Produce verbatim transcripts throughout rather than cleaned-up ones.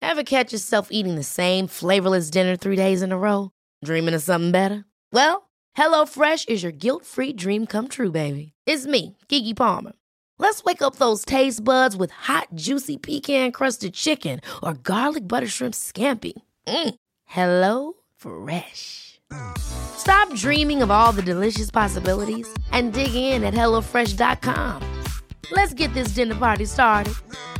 Ever catch yourself eating the same flavorless dinner three days in a row? Dreaming of something better? Well, HelloFresh is your guilt-free dream come true, baby. It's me, Keke Palmer. Let's wake up those taste buds with hot, juicy pecan-crusted chicken or garlic butter shrimp scampi. Mm. Hello Fresh. Stop dreaming of all the delicious possibilities and dig in at hello fresh dot com. Let's get this dinner party started.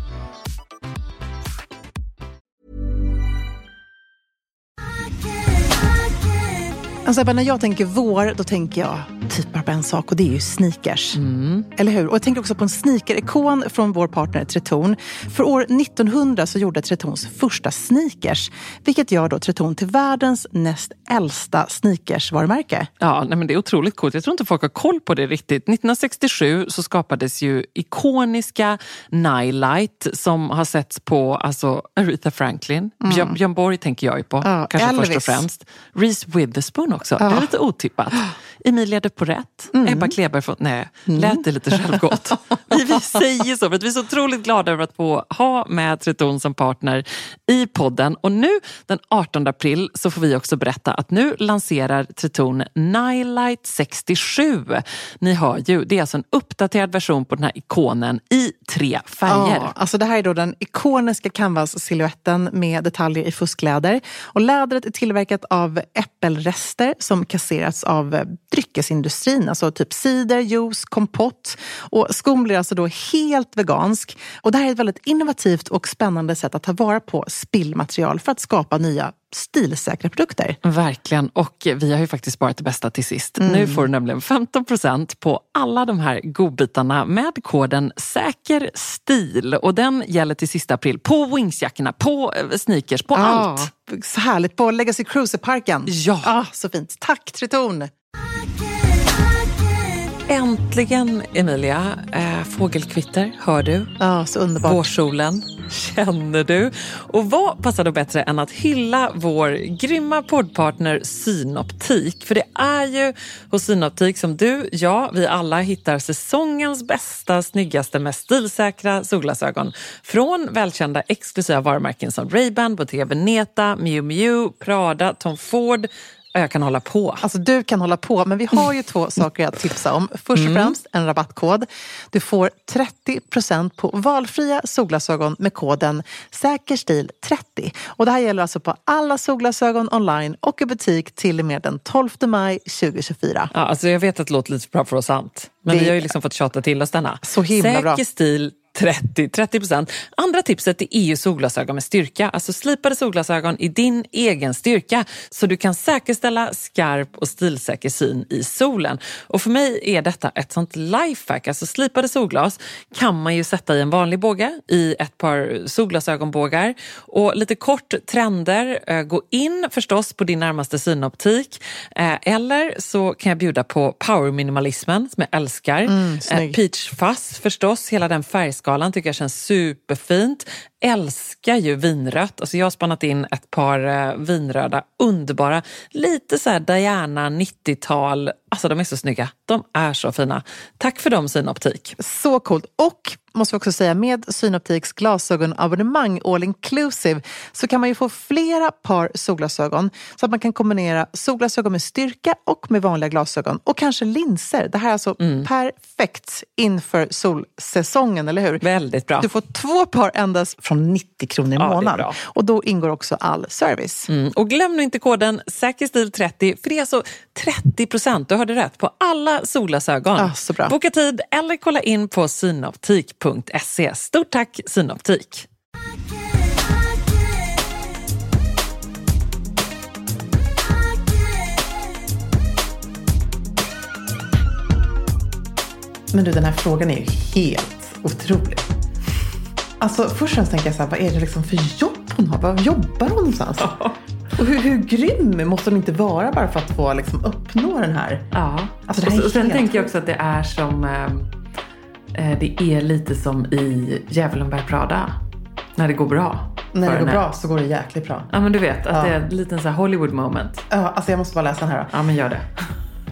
Alltså, när jag tänker vår, då tänker jag typ bara på en sak, och det är ju sneakers. Mm. Eller hur? Och jag tänker också på en sneaker-ikon från vår partner Tretorn. För år nittonhundra så gjorde Tretorns första sneakers, vilket gör då Tretorn till världens näst äldsta sneakers-varumärke. Ja, nej, men det är otroligt coolt. Jag tror inte folk har koll på det riktigt. nittonhundrasextiosju så skapades ju ikoniska Nightlight som har setts på alltså Aretha Franklin. Mm. Björn, Björn Borg tänker jag ju på, ja, kanske Elvis. Först och främst. Reese Witherspoon också. Ja. Det är lite otippat. Emilia de Porrett, mm. Ebba Kleber från, nej, mm. lät det lite självgott. vi, vi säger så för att vi är så otroligt glada över att få ha med Tretorn som partner i podden. Och nu den artonde april så får vi också berätta att nu lanserar Tretorn Nightlight sextiosju. Ni hör ju, det är alltså en uppdaterad version på den här ikonen i tre färger. Ja, alltså det här är då den ikoniska canvas-silhuetten med detaljer i fuskläder. Och lädret är tillverkat av äppelrester som kasserats av dryckesindustrin, alltså typ cider, juice, kompott, och skon blir alltså då helt vegansk. Och det här är ett väldigt innovativt och spännande sätt att ta vara på spillmaterial för att skapa nya stilsäkra produkter. Verkligen, och vi har ju faktiskt sparat det bästa till sist. Mm. Nu får du nämligen femton procent på alla de här godbitarna med koden säker stil, och den gäller till sista april på Wingsjackorna, på sneakers, på ah, allt. Så härligt, på Legacy Cruiser-parken. Ja. Ah, så fint. Tack Tretorn! Äntligen, Emilia. Äh, fågelkvitter, hör du? Ja, så underbart. Vårsolen, känner du? Och vad passar då bättre än att hylla vår grymma poddpartner Synoptik? För det är ju hos Synoptik som du, ja, vi alla hittar säsongens bästa, snyggaste, mest stilsäkra solglasögon. Från välkända exklusiva varumärken som Ray-Ban, Bottega Veneta, Miu Miu, Prada, Tom Ford. Jag kan hålla på. Alltså du kan hålla på, men vi har ju två saker att tipsa om. Först och främst en rabattkod. Du får trettio procent på valfria solglasögon med koden säkerstil trettio. Och det här gäller alltså på alla solglasögon online och i butik till och med den tolfte maj tjugohundratjugofyra. Ja, alltså jag vet att det låter lite bra för oss sant. Men det... vi har ju liksom fått tjata till oss denna. Så himla bra. Säkerstil trettio, trettio procent. Andra tipset är E U solglasögon med styrka. Alltså slipade solglasögon i din egen styrka. Så du kan säkerställa skarp och stilsäker syn i solen. Och för mig är detta ett sånt lifehack. Alltså slipade solglas kan man ju sätta i en vanlig båge. I ett par solglasögonbågar. Och lite kort trender. Gå in förstås på din närmaste synoptik. Eller så kan jag bjuda på power minimalismen som jag älskar. Mm, Peach Fuzz förstås. Hela den färgskalan tycker jag känns superfint. Älskar ju vinrött. Alltså jag har spannat in ett par eh, vinröda, underbara. Lite så här Diana nittiotal. Alltså de är så snygga. De är så fina. Tack för dem, Synoptik. Så coolt. Och måste vi också säga, med Synoptiks glasögonabonnemang all inclusive så kan man ju få flera par solglasögon så att man kan kombinera solglasögon med styrka och med vanliga glasögon och kanske linser. Det här är alltså mm. perfekt inför solsäsongen, eller hur? Väldigt bra. Du får två par endast från nittio kronor i ja, månaden. Och då ingår också all service. Mm. Och glöm nu inte koden säkerstil trettio, för det är alltså trettio procent, du hörde rätt, på alla solglasögon. Ja, så bra. Boka tid eller kolla in på synoptik punkt se. Stort tack Synoptik. Men du, den här frågan är ju helt otrolig. Alltså först och främst tänker jag så här, vad är det liksom för jobb hon har? Vad jobbar hon någonstans? Ja. Och hur, hur grym måste hon inte vara bara för att få liksom uppnå den här? Ja, alltså, det här och, och sen helt... tänker jag också att det är som eh, det är lite som i Djävulen bär Prada. När det går bra. När det går bra så går det jäkligt bra. Ja, men du vet att ja. det är en liten så här Hollywood moment. Ja, alltså jag måste bara läsa den här då. Ja, men gör det.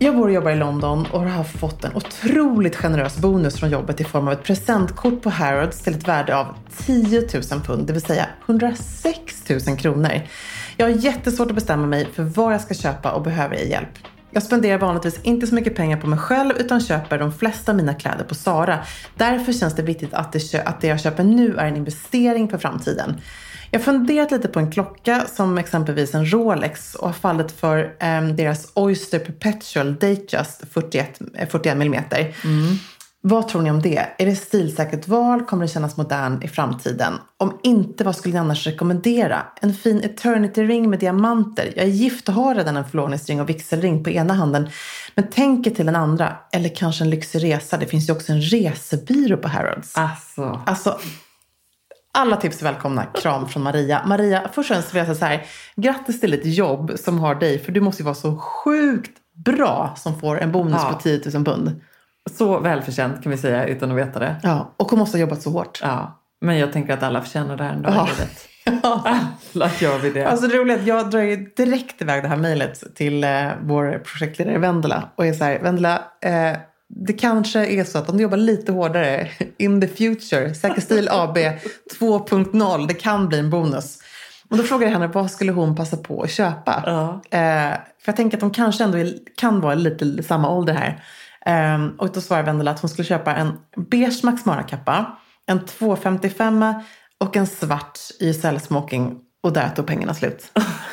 Jag bor och jobbar i London och har fått en otroligt generös bonus från jobbet i form av ett presentkort på Harrods till ett värde av tio tusen pund, det vill säga hundrasex tusen kronor. Jag har jättesvårt att bestämma mig för vad jag ska köpa och behöver jag hjälp. Jag spenderar vanligtvis inte så mycket pengar på mig själv utan köper de flesta av mina kläder på Zara. Därför känns det viktigt att det, att det jag köper nu är en investering för framtiden. Jag har funderat lite på en klocka som exempelvis en Rolex och har fallit för um, deras Oyster Perpetual Datejust fyrtioett millimeter. Mm. Vad tror ni om det? Är det stilsäkert val? Kommer det kännas modern i framtiden? Om inte, vad skulle ni annars rekommendera? En fin Eternity-ring med diamanter. Jag är gift och har redan en förlovningsring och vigselring på ena handen. Men tänker till den andra. Eller kanske en lyxig resa. Det finns ju också en resebyrå på Harrods. Alltså... alltså alla tips är välkomna. Kram från Maria. Maria, först och främst vill jag säga så här. Grattis till ett jobb som har dig. För du måste ju vara så sjukt bra som får en bonus ja. på tio tusen pund. Så välförtjänt kan vi säga utan att veta det. Ja, och hon måste ha jobbat så hårt. Ja, men jag tänker att alla förtjänar det här ändå. Ja. Ja. Alla gör vi det. Alltså det roliga är att jag drar ju direkt iväg det här mejlet till eh, vår projektledare Vendela. Och är så här, Vendela, eh, det kanske är så att om du jobbar lite hårdare in the future, Säker Stil A B två punkt noll, det kan bli en bonus. Och då frågar jag henne, vad skulle hon passa på att köpa? Ja. Eh, för jag tänker att de kanske ändå är, kan vara lite samma ålder här. Um, och då svarade Vendela att hon skulle köpa en beige Max Mara-kappa, en två femtiofem och en svart Y S L-smoking. Och där tog pengarna slut.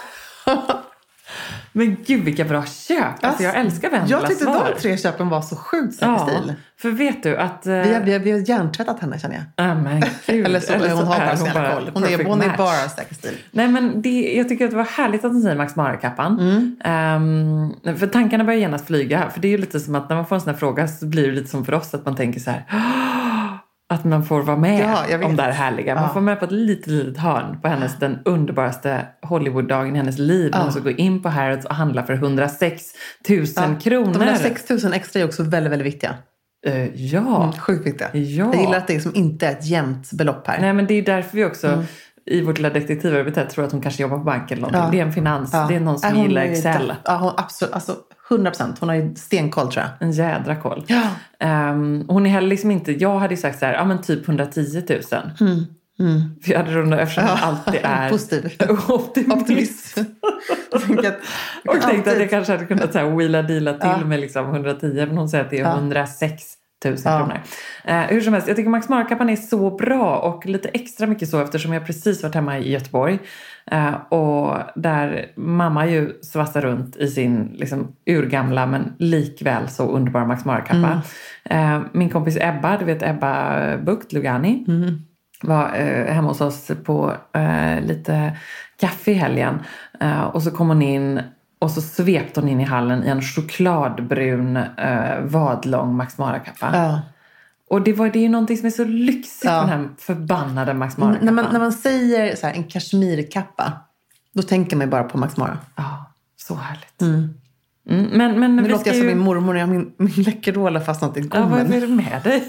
Men gud, vilka bra köp. Alltså, alltså jag älskar Vendelas Jag tyckte svar. de tre köpen var så sjukt säker ja, stil. För vet du att... Uh... Vi har, vi har, vi har hjärntvättat henne, känner jag. Oh my God. Eller så, Eller så hon har bara hon, bara hon, är, hon är bara säker stil. Nej, men det, jag tycker att det var härligt att hon säger Max Mara-kappan. Mm. Um, för tankarna börjar genast flyga. För det är ju lite som att när man får en sån här fråga så blir det lite som för oss att man tänker så här... Att man får vara med ja, om det här härliga. Man ja. får med på ett litet, litet hörn på hennes den underbaraste Hollywood-dagen i hennes liv. Ja. Man ska gå in på Harrods och handla för hundrasex tusen ja. kronor. De hundrasex tusen extra är också väldigt, väldigt viktiga. Uh, ja. Mm, sjukt viktiga. Ja. Jag gillar att det liksom inte är ett jämnt belopp här. Nej, men det är därför vi också... Mm. I vårt lilla detektivarbete tror att hon kanske jobbar på bank eller någonting. Ja. Det är en finans. Ja. Det är någon som ja, gillar Excel. Ja, hon, absolut. Alltså hundra procent. Hon har ju stenkoll, tror jag. En jädra koll. Ja. Um, hon är heller liksom inte... Jag hade sagt så här, ja men typ hundratio tusen. Mm. Mm. För jag hade rundat eftersom ja. alltid är... Positiv. Optimist. Optimist. och tänkte alltid... att jag kanske hade kunnat så här wheela-deala till ja. med liksom hundratio. Men hon säger att det är ja. hundrasex tusen ja. kronor. Uh, hur som helst, jag tycker Max Mara-kappan är så bra och lite extra mycket så eftersom jag precis varit hemma i Göteborg uh, och där mamma ju svassar runt i sin liksom urgamla men likväl så underbara Max Mara-kappa. Mm. Uh, min kompis Ebba, du vet Ebba Bucht Lugani mm. var uh, hemma hos oss på uh, lite kaffe i helgen uh, och så kom hon in. Och så svepte hon in i hallen i en chokladbrun eh, vadlång Max Mara-kappa. Ja. Och det, var, det är ju någonting som är så lyxigt ja. med den här förbannade Max Mara-kappan. När man, när man säger så här, en kashmirkappa, då tänker man bara på Max Mara. Ja, så härligt. Mm. Mm, men, men nu låter jag ju... som min mormor när jag min, min Läkerol har fastnat i gommen. Ja, vad är det med dig?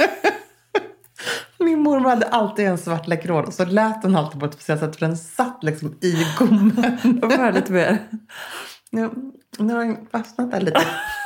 Min mormor hade alltid en svart Läkerol och så lät hon alltid på ett speciellt sätt för den satt liksom i gommen. Vad var det med? Nu, nu har den fastnat där lite.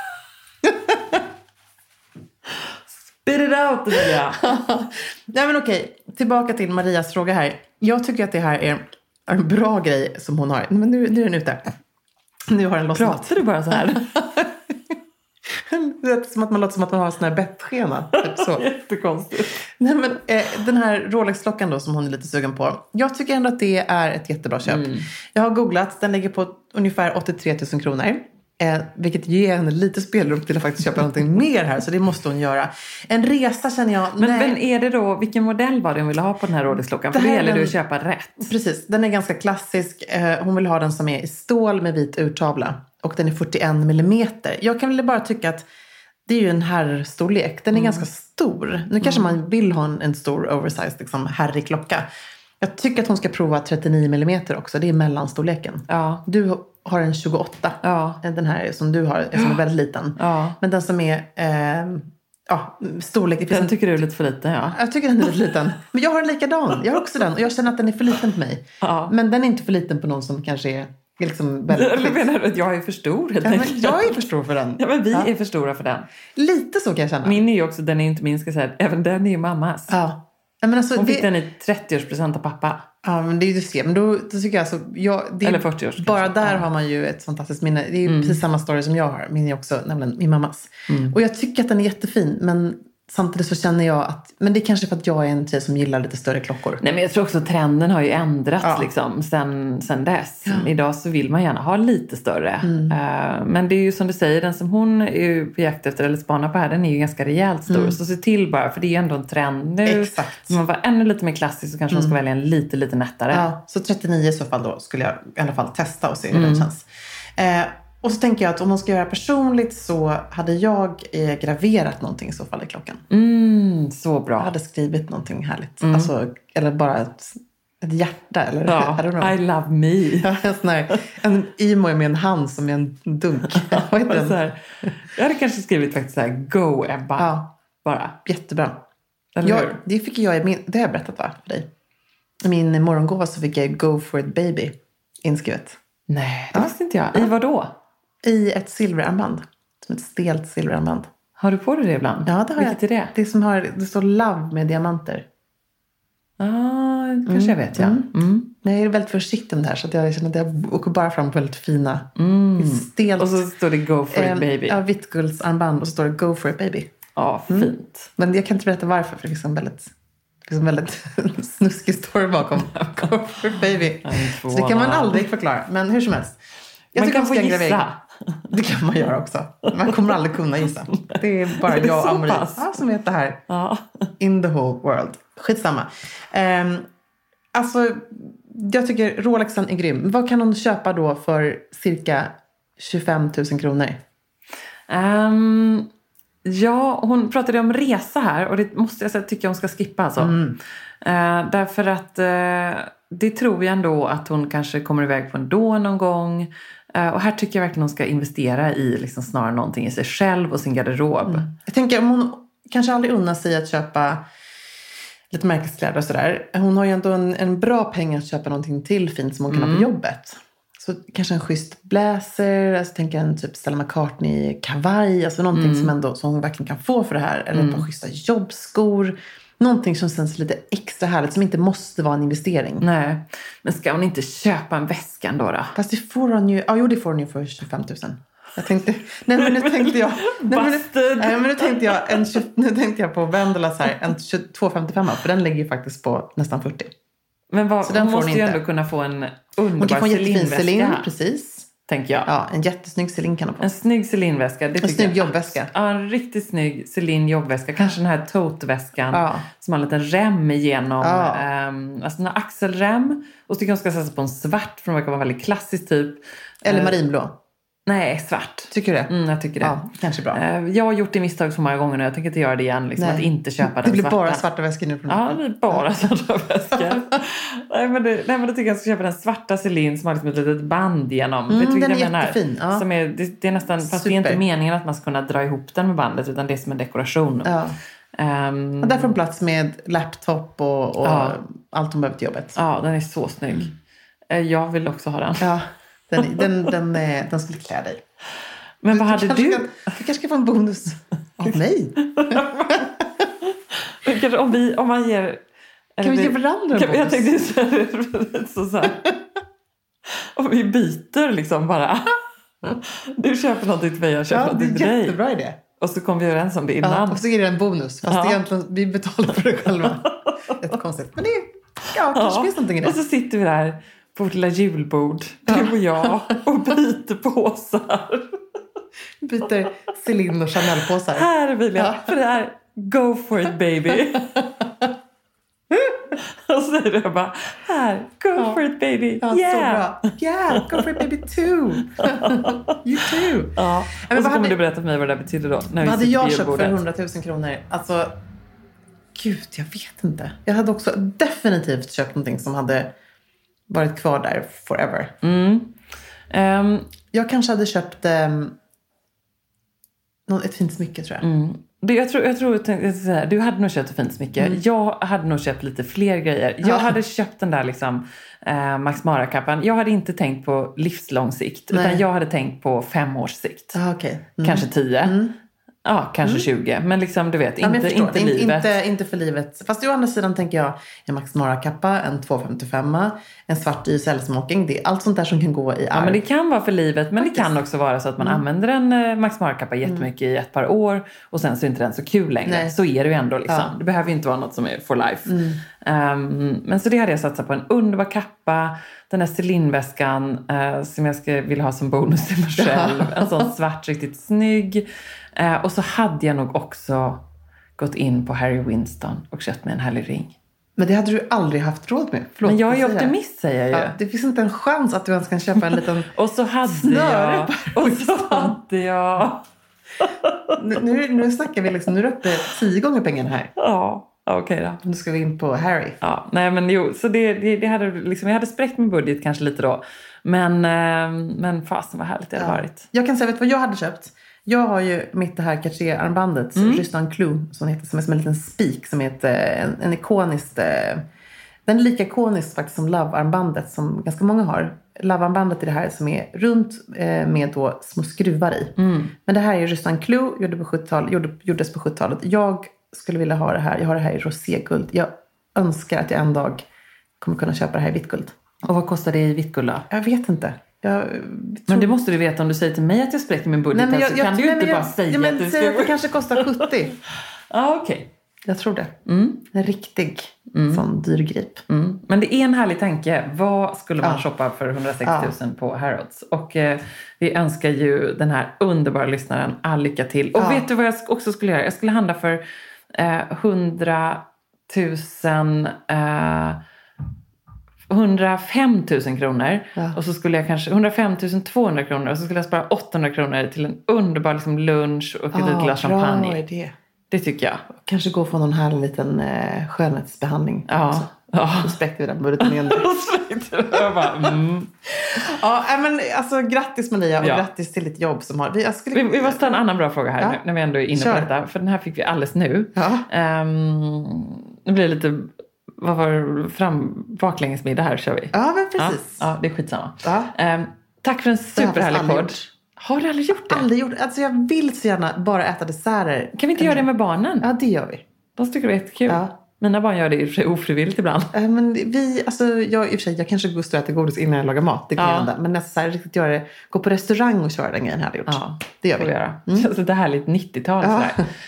Spit it out, Maria. Nej men okej, tillbaka till Marias fråga här. Jag tycker att det här är en bra grej som hon har. Men nu, nu är den ute. Nu har den lossnat. Pratar du bara så här? Det är som att man låter som att man har en sån här bettskena. Typ så. Jättekonstigt. Nej, men, eh, den här Rolex-klockan då som hon är lite sugen på. Jag tycker ändå att det är ett jättebra köp. Mm. Jag har googlat. Den ligger på ungefär åttiotre tusen kronor. Eh, vilket ger henne lite spelrum till att faktiskt köpa någonting mer här. Så det måste hon göra. En resa känner jag... Men, men är det då... Vilken modell var det hon ville ha på den här Rolex-klockan? För det gäller den, du att köpa rätt. Precis. Den är ganska klassisk. Eh, hon vill ha den som är i stål med vit urtavla. Och den är fyrtioen millimeter. Jag kan väl bara tycka att det är ju en herrstorlek. Den är mm. ganska stor. Nu kanske mm. man vill ha en, en stor oversized liksom, herrig klocka. Jag tycker att hon ska prova trettionio millimeter också. Det är mellanstorleken. Ja. Du har en tjugoåtta. Ja. Den här som du har som är väldigt liten. Ja. Men den som är... Eh, ja, storlek. Den tycker du är lite för liten, ja. Jag tycker den är lite liten. Men jag har en likadan. Jag har också den. Och jag känner att den är för liten på mig. Ja. Men den är inte för liten på någon som kanske är är liksom väldigt... Eller menar du att jag är för stor helt ja, men enkelt? jag är för stor för den. Ja, men vi ja. är för stora för den. Lite så kan jag känna. Min är ju också, den är inte min, ska säga. Även den är ju mammas. Ja. Ja, men alltså, Hon fick det... den i trettioårspresent av pappa. Ja, men det är ju det. Men då, då tycker jag alltså... Jag, det är, Eller fyrtio års. bara där ja. har man ju ett fantastiskt minne. Det är ju mm. precis samma story som jag har. Min är också, nämligen min mammas. Mm. Och jag tycker att den är jättefin. Men samtidigt så känner jag att... Men det är kanske för att jag är en tjej som gillar lite större klockor. Nej, men jag tror också att trenden har ju ändrats ja. liksom, sen, sen dess. Ja. Idag så vill man gärna ha lite större. Mm. Uh, men det är ju som du säger, den som hon är ju på jakt efter eller spanar på här, den är ju ganska rejält stor. Mm. Så se till bara, för det är ju ändå en trend nu. Exakt. Om man var ännu lite mer klassisk så kanske mm. man ska välja en lite, lite nättare. Ja, så trettionio i så fall då skulle jag i alla fall testa och se hur mm. den känns. Eh, Och så tänker jag att om man ska göra personligt så hade jag eh, graverat någonting i så fall i klockan. Mm, så bra. Jag hade skrivit någonting härligt. Mm. Alltså, eller bara ett, ett hjärta. Eller, ja, I love me. Ja, en sån här, en emoji med en hand som är en dunk. Vad heter den? Så här, jag hade kanske skrivit faktiskt så här, go Ebba. Ja, bara. Jättebra. Eller jag, hur? det fick jag i min, det har jag berättat va, för dig. I min morgongåva så fick jag go for it baby inskrivet. Nej, det ja. visste inte jag. I vad då? I ett silverarmband. Som ett stelt silverarmband. Har du på dig det ibland? Ja, det har Vilket jag. är det? Det som har, det står love med diamanter. Ja, ah, kanske mm. jag vet, ja. Mm. Mm. Men jag är väldigt försiktig med det här. Så att jag känner att jag åker bara fram på väldigt fina. Mm. Stelt. Och så står det go for it baby. Ja, vittguldsarmband. Och så står det go for it baby. Ja, fint. Mm. Men jag kan inte berätta varför. För det är liksom väldigt, liksom väldigt snuskig story bakom go for it baby. Så det kan man aldrig förklara. Men hur som helst. Jag man kan få gissa. Det kan man göra också. Man kommer aldrig kunna gissa. Det är bara jag och Amri ja, som vet det här. Ja. In the whole world. Skitsamma. Um, alltså, jag tycker Rolexen är grym. Vad kan hon köpa då för cirka tjugofem tusen kronor? Um, ja, hon pratade om resa här. Och det måste jag säga, tycker hon ska skippa alltså. Mm. Uh, därför att uh, det tror jag ändå att hon kanske kommer iväg på en då någon gång. Och här tycker jag verkligen hon ska investera i liksom snarare någonting i sig själv och sin garderob. Mm. Jag tänker om hon kanske aldrig unnar sig att köpa lite märkeskläder och sådär. Hon har ju ändå en, en bra pengar att köpa någonting till fint som hon kan mm. ha på jobbet. Så kanske en schysst blazer, alltså tänker en typ Stella McCartney kavaj. Alltså någonting mm. som, ändå, som hon verkligen kan få för det här. Eller mm. ett par schyssta jobbskor. Någonting som känns lite extra härligt som inte måste vara en investering. Nej, men ska hon inte köpa en väska då då? Fast det får hon ju, ja jo det får hon ju för tjugofem tusen. Jag tänkte, nej men nu tänkte jag, nej men, nej, men nu tänkte jag, en, nu tänkte jag på Vendela så här, en tjugotvå femtiofem för den ligger ju faktiskt på nästan fyrtio. Men vad, hon måste ju ändå kunna få en underbar hon kan få en jättefin Celine, väska. Precis. Tänker jag. Ja, en jättesnygg Celine kan hon få. En snygg Celine-väska. Det en snygg jag. jobbväska. Ja, en riktigt snygg Celine-jobbväska. Kanske den här tote-väskan. Ja. Som har en liten rem igenom. Ja. Um, alltså en axelrem. Och så tycker jag hon ska sätta på en svart. För den verkar vara väldigt klassisk typ. Eller uh, marinblå. Nej, svart. Tycker du det? Mm, jag tycker det. Ja, kanske bra. Uh, jag har gjort det misstag så många gånger nu. Jag tänker inte göra det igen. Liksom, att inte köpa den svarta. Det blir svarta. bara svarta väskor nu. Från ja, det blir bara svarta väskor. nej, men det, nej, men då tycker jag att jag ska köpa den svarta Celine som har liksom ett litet band genom. Mm, Vet du den är jag jättefin. Ja. Som är, det, det är nästan, fast det är inte meningen att man ska kunna dra ihop den med bandet. Utan det är som en dekoration. Ja. Um, och där får en plats med laptop och, och ja. allt hon behöver till jobbet. Ja, den är så snygg. Mm. Jag vill också ha den. Ja, den, den, den, den, den skulle klä dig. Men du, vad hade du? du? Kan, du kanske ska få en bonus av mig. kanske om, vi, om man ger... Kan vi ge varandra en bonus? Jag tänkte så här, så, så här. Om vi byter liksom bara. Du köper någonting till mig, jag köper ja, någonting till dig. Ja, det är jättebra idé. Och så kom vi överens om det innan. Ja, och så ger det en bonus. Fast ja. egentligen, vi betalar för det själva. Ett koncept. Men det är, ja, kanske ja. finns någonting i det. Och så sitter vi där på vårt lilla julbord. Ja. Du och jag. Och byter påsar. Byter Celine och Chanel-påsar. Här vill jag. Ja. För det här, go for it baby. Och så säger du bara, här, go ja. for it baby. Ja, yeah. så bra. Yeah, go for it baby too. You too. Ja. Och så kommer hade, du berätta för mig vad det där betyder då. När vad hade jag köpt för hundratusen kronor? Alltså, gud, jag vet inte. Jag hade också definitivt köpt någonting som hade varit kvar där forever. Mm. Um, jag kanske hade köpt um, någon, ett fint smycke tror jag. Mm. Det, jag tror, jag tror att du hade nog köpt ett fint smycke. Mm. Jag hade nog köpt lite fler grejer. Jag ja. hade köpt den där liksom, eh, Max Mara-kappan. Jag hade inte tänkt på livslång sikt. Nej. Utan jag hade tänkt på fem års sikt. Ah, okay. mm. Kanske tio. Mm. Ja, kanske mm. tjugo. Men liksom, du vet, ja, inte, inte In, livet. Inte, inte för livet. Fast å andra sidan tänker jag en Max Mara-kappa, en tvåhundrafemtiofem, en svart Y S L-smoking. Det är allt sånt där som kan gå i arv. Ja, men det kan vara för livet. Men Faktiskt. Det kan också vara så att man mm. använder en Max Mara-kappa jättemycket mm. i ett par år. Och sen så är inte den så kul längre. Nej. Så är det ju ändå liksom. Ja. Det behöver ju inte vara något som är for life. Mm. Um, men så det hade jag satsat på. En underbar kappa. Den här Celine-väskan uh, som jag ska, vill ha som bonus till mig själv. En sån svart, riktigt snygg. Uh, och så hade jag nog också gått in på Harry Winston och köpt mig en härlig ring. Men det hade du aldrig haft råd med. Förlåt, men jag är ju optimist, säger jag ju. Ja, det finns inte en chans att du ens kan köpa en liten och så hade jag Och så hade jag nu, nu snackar vi liksom, nu är du uppe tio gånger pengarna här. Ja, okej okay då. Nu ska vi in på Harry. Ja, nej men jo, så det, det, det hade liksom, jag hade spräckt min budget kanske lite då. Men, men fasen vad härligt det hade ja. varit. Jag kan säga, vet vad jag hade köpt? Jag har ju mitt det här Cartier-armbandet, mm. Justin Clou, som heter, som är som en liten spik, som heter en, en ikonisk, den är lika ikonisk faktiskt som Love-armbandet som ganska många har. Love-armbandet är det här som är runt med då små skruvar i. Mm. Men det här är Justin Clou, gjorde på sjuttiotalet, gjorde, gjordes på sjuttiotalet. Jag skulle vilja ha det här, jag har det här i roséguld. Jag önskar att jag en dag kommer kunna köpa det här i vitt guld. Och vad kostar det i vitt guld då? Jag vet inte. Jag tror... Men det måste du veta om du säger till mig att jag spräcker min budget. Nej, men jag, så jag, kan du ju inte jag, bara säga ja, men att du ska... Det kanske kostar sjuttio. Ja, okej. Okay. Jag tror det. Mm. En riktig mm. sån dyrgrip. Mm. Men det är en härlig tanke. Vad skulle man ja. shoppa för hundrasex tusen ja. på Harrods? Och eh, vi önskar ju den här underbara lyssnaren all lycka till. Och ja. vet du vad jag också skulle göra? Jag skulle handla för eh, hundratusen... Eh, hundrafem tusen kronor ja. och så skulle jag kanske hundrafem tusen tvåhundra kronor och så skulle jag spara åttahundra kronor till en underbar liksom, lunch och ett ah, glas champagne. Idé. Det tycker jag. Kanske gå för någon här liten eh, skönhetsbehandling. Ja. Ja. Så spräckte vi den budgeten igen. jag bara, mm. Ja, men alltså grattis Maria och ja. grattis till ditt jobb som har... Vi, jag skulle... vi, vi måste ta en annan bra fråga här ja. när vi ändå är inne Kör. på detta. För den här fick vi alldeles nu. Ja. Um, det blir lite... Vad var fram baklängesmiddag här kör vi. Ja, men precis. Ja, ja det är skitsamma. Ja. Um, tack för en superhärlig podd. Har du aldrig gjort det? Aldrig gjort det. Alltså jag vill så gärna bara äta desserter. Kan vi inte göra det med barnen? Ja, det gör vi. De tycker det är jättekul. Ja. Mina barn gör det i och för sig ofrivilligt ibland. Äh, men vi, alltså jag i och för sig, jag kanske går och äter godis innan jag lagar mat. Det kan ja. jag ändå. Men nästan så här riktigt göra det. Gå på restaurang och köra den grejen hade jag gjort. Ja, det gör vi. Göra. Mm. Så det här är lite nittiotal ja.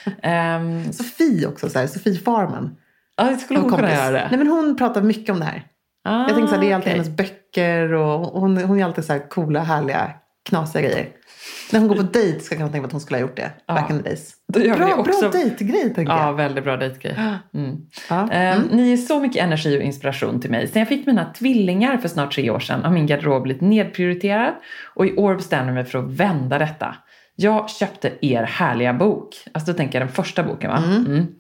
um, Sofie också så här, Sofie Farman. Ja, det skulle hon kunna göra det. Nej, men hon pratar mycket om det här. Ah, jag tänker så här, det är alltid okay. hennes böcker och hon, hon är alltid så här coola, härliga, knasiga grejer. När hon går på dejt ska jag kunna tänka mig att hon skulle ha gjort det. Ja. Back in the days. Bra, också... bra dejtgrej tänker jag. Ja, väldigt bra dejtgrej. Mm. Ja. Mm. Um, ni är så mycket energi och inspiration till mig. Sen jag fick mina tvillingar för snart tre år sedan har min garderob blivit nedprioriterad. Och i år bestämde jag mig för att vända detta. Jag köpte er härliga bok. Alltså då tänker jag den första boken va? Mm. Mm.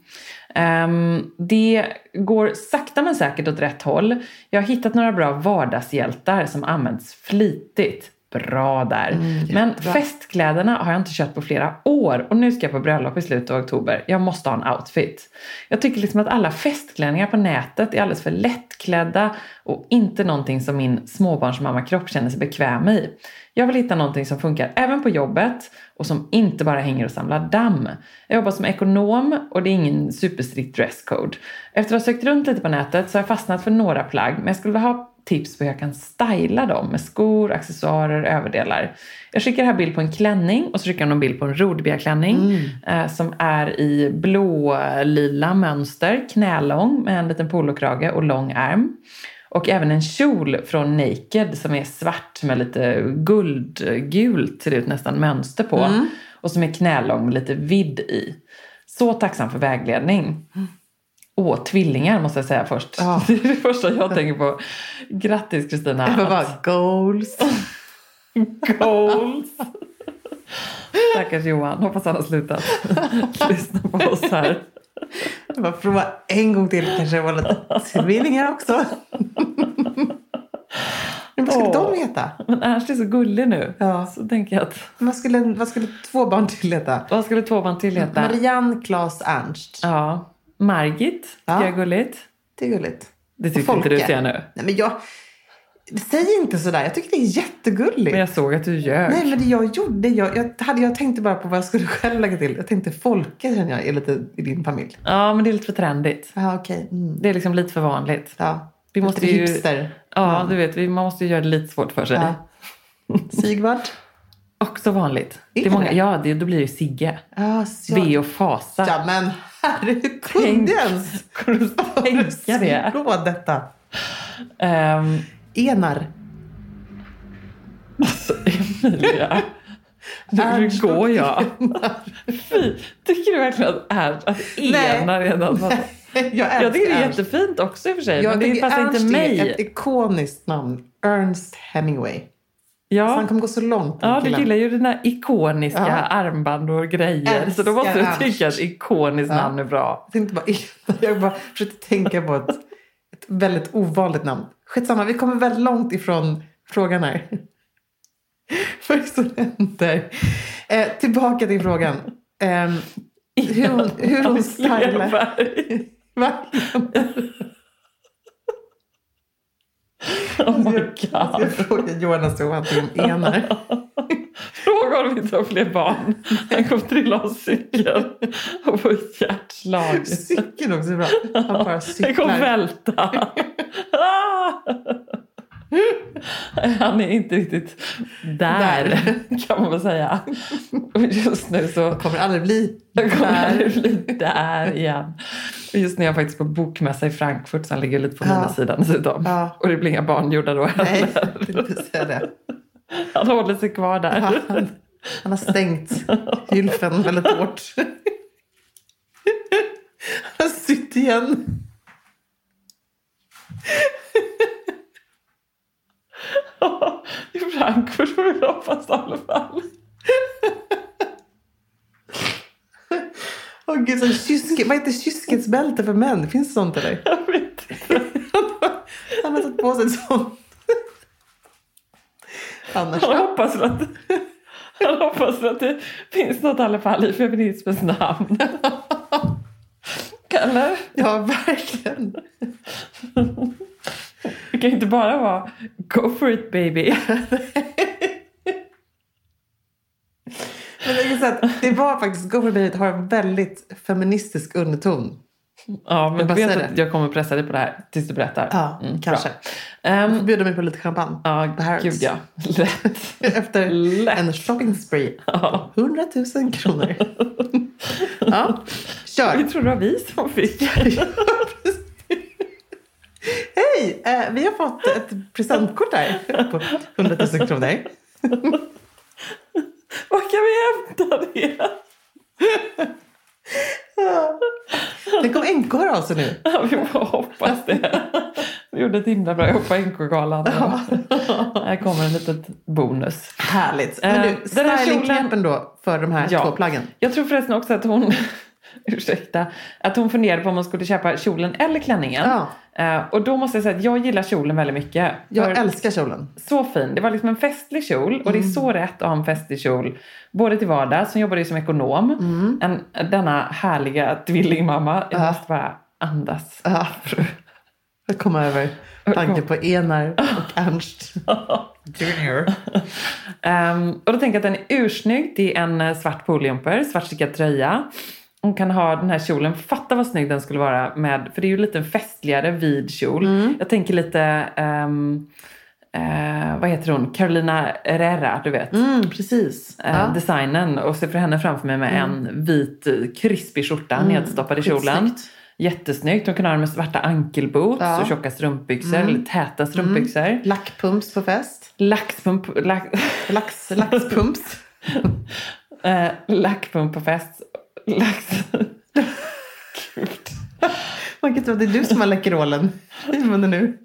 Um, det går sakta men säkert åt rätt håll. Jag har hittat några bra vardagshjältar som används flitigt. Bra där. Mm, men festkläderna har jag inte köpt på flera år. Och nu ska jag på bröllop i slutet av oktober. Jag måste ha en outfit. Jag tycker liksom att alla festklänningar på nätet är alldeles för lättklädda. Och inte någonting som min småbarnsmamma-kropp känner sig bekväm i. Jag vill hitta någonting som funkar även på jobbet. Och som inte bara hänger och samlar damm. Jag jobbar som ekonom och det är ingen superstrikt dresscode. Efter att ha sökt runt lite på nätet så har jag fastnat för några plagg. Men jag skulle vilja ha tips på hur jag kan styla dem med skor, accessoarer, överdelar. Jag skickar här bild på en klänning och så skickar jag en bild på en Rodbia-klänning mm. eh, som är i blå-lila mönster, knälång med en liten polokrage och lång ärm. Och även en kjol från Naked som är svart med lite guldgult, ser det ut nästan mönster på. Mm. Och som är knälång med lite vidd i. Så tacksam för vägledning. Mm. Åh, tvillingar måste jag säga först. Ja. Det är det första jag tänker på. Grattis Kristina. Jag bara, goals. Goals. Stackars Johan. Hoppas han har slutat lyssna på oss här. Jag bara prova en gång till. Kanske det var lite tvillingar också. Men vad skulle Åh. de heta? Men Ernst är så gullig nu. Ja. Så tänker jag att... Vad skulle, vad skulle två barn till heta? Vad skulle två barn till heta? Marianne, Claes, Ernst. Ja. Margit. Ja. Tycker jag är gulligt. Det är gulligt. Det tycker inte du ser nu. Nej, men jag... Säg inte sådär. Jag tycker det är jättegulligt. Men jag såg att du gör. Nej, men det jag gjorde... Jag, jag, hade, jag tänkte bara på vad jag skulle själv lägga till. Jag tänkte Folke, känner jag, är lite i din familj. Ja, men det är lite för trendigt. Ja, okej. Okay. Mm. Det är liksom lite för vanligt. Ja. Vi måste lite ju... hipster. Ja, Mm. du vet. Vi, man måste ju göra det lite svårt för sig. Ja. Sigvard. Också vanligt. Är Det är många, det? ja, det, då blir det Sigge. Ja, så... V och Fasa. Ja, men herregud. Kunde jag ens... Kan du tänka det? Slå detta. Um, Enar. alltså, Emilia. Nu går jag. Fy, tycker du verkligen att, är, att Enar är något? Jag, Jag tycker det är Ernst. jättefint också i och för sig. Jag men det tycker passar Ernst inte mig. är ett ikoniskt namn. Ernst Hemingway. Ja. Så han kommer gå så långt. Ja, du killen. gillar ju dina ikoniska Ja. armband och grejer. Älskar så då måste du Ernst. tycka att ikoniskt Ja. namn är bra. Jag tänkte bara, jag bara försökte tänka på ett, ett väldigt ovanligt namn. Skitsamma, vi kommer väldigt långt ifrån frågan här. Vad är det som händer? Eh, tillbaka till frågan. Eh, hur hon, hur hon stylar. Verkligen. Oh my Jag ska god. fråga Jonas Johansson om enar. Fråga om vi inte har fler barn. Han kommer trilla av cykeln och få ett hjärtslag. Cykeln också är bra. Han bara Han kommer cyklar. välta. Ah! Han är inte riktigt där, Där. kan man väl säga. Och just nu så Kommer aldrig bli jag kommer där. aldrig bli där igen. Och just nu är jag faktiskt på bokmässa i Frankfurt, så han ligger lite på Ja. mina sidan dessutom. Ja. Och det blir inga barn gjorda då Nej, heller. jag vill inte säga det. Han håller sig kvar där. Ja, han, han har stängt gylfen väldigt hårt. Han har sytt igen. I Frankfurt får vi hoppas i alla fall. Åh gud, så kyske, vad heter kyskhetsbälte för män? Finns det sånt eller? Jag vet inte. Han har satt på sig ett sånt. Annars Jag hoppas att, jag hoppas att det finns något i alla fall i feminismens namn. Eller? ja, verkligen. Det kan ju inte bara vara go for it baby. Men det, är så att det var faktiskt, Go for Baby har en väldigt feministisk underton. Ja, men Jag du bara vet säger att det. jag kommer pressa dig på det här tills du berättar. Ja, Mm, kanske. bra. Du Um, får bjuda mig på lite champagne. ja, Det här- gud ja. Lätt. Efter Lätt. en shopping spree. Ja. hundratusen kronor. Ja, kör. Vi tror det var vi som fick. Hej, eh, vi har fått ett presentkort här på hundratusen kronor. Var kan vi hämta det? Det kom N K av sig nu. Ja, vi får hoppas det. Vi gjorde ett himla bra jobb på N K-galan. Här kommer en liten bonus. Härligt. Men Eh, du, den här stylingknepen då för de här Ja. två plaggen. Jag tror förresten också att hon ursäkta, att hon funderade på om hon skulle köpa kjolen eller klänningen. Ja. Eh, och då måste jag säga att jag gillar kjolen väldigt mycket. Jag För- älskar kjolen. Så fin. Det var liksom en festlig kjol. Och det är så rätt att ha en festlig kjol. Både till vardags. Hon jobbade ju som ekonom. En, denna härliga tvillingmamma. Jag Ja. måste bara andas. Ja. Jag kommer över tanken på Enar och Ernst Junior. Um, och då tänker jag att den är ursnygg. Det är en eh, svart poljumper. Svartstickad tröja. Hon kan ha den här kjolen. Fatta vad snygg den skulle vara med. För det är ju lite en festligare vid kjol. Mm. Jag tänker lite... Um, uh, vad heter hon? Carolina Herrera, du vet. Mm, precis. Eh, Ja. designen och ser för henne framför mig med en vit eh, krispig skjorta Mm, nedstoppad i kjolen. skitsnyggt. Jättesnyggt. Hon kan ha den med svarta ankelboots Ja. och tjocka strumpbyxor eller täta strumpbyxor. Lackpumps på fest. Laxpump, lack, Lax, laxpumps. eh, lackpump på fest. Lax. Gud. Man kan tro att det är du som har läckerolen i munnen nu.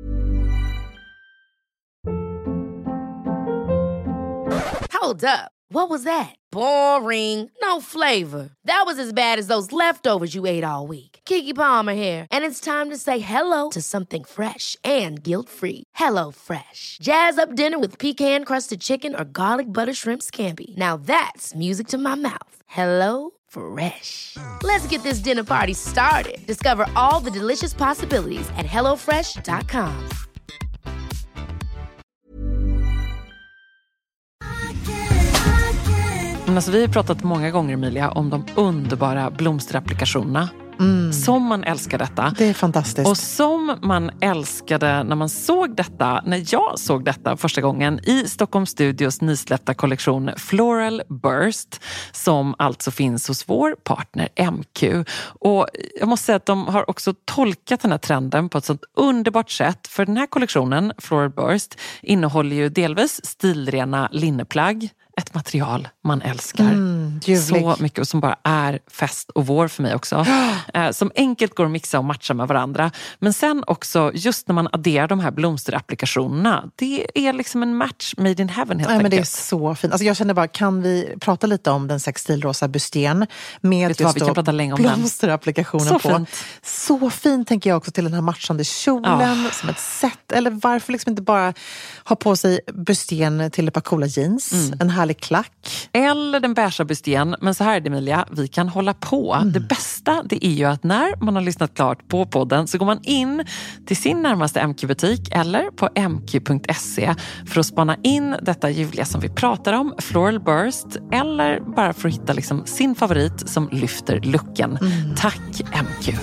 Hold up. What was that? Boring. No flavor. That was as bad as those leftovers you ate all week. Keke Palmer here, and it's time to say hello to something fresh and guilt-free. Hello Fresh. Jazz up dinner with pecan-crusted chicken or garlic butter shrimp scampi. Now that's music to my mouth. Hello Fresh. Let's get this dinner party started. Discover all the delicious possibilities at hello fresh dot com. Men alltså, vi har pratat många gånger, Emilia, om de underbara blomsterapplikationerna. Mm. Som man älskar detta. Det är fantastiskt. Och som man älskade när man såg detta, när jag såg detta första gången i Stockholm Studios nysläppta kollektion Floral Burst, som alltså finns hos vår partner M Q. Och jag måste säga att de har också tolkat den här trenden på ett sånt underbart sätt. För den här kollektionen, Floral Burst, innehåller ju delvis stilrena linneplagg. Ett material man älskar mm, så mycket och som bara är fest och vår för mig också. eh, som enkelt går att mixa och matcha med varandra. Men sen också, just när man adderar de här blomsterapplikationerna, det är liksom en match made in heaven helt ja, enkelt. Men det är så fint. Alltså jag känner bara, kan vi prata lite om den sextilrosa busten med Vet just vad, vi kan längre om blomsterapplikationen så på. Fint. Så fint tänker jag också till den här matchande kjolen oh. som ett sätt. Eller varför liksom inte bara ha på sig busten till ett par coola jeans, mm. en härlig klack. Eller den beiga busten. Men så här är det, Emilia, vi kan hålla på. Mm. Det bästa, det är ju att när man har lyssnat klart på podden så går man in till sin närmaste M Q-butik eller på m q punkt se för att spana in detta ljuvliga som vi pratar om, Floral Burst, eller bara för att hitta liksom sin favorit som lyfter looken. Mm. Tack M Q!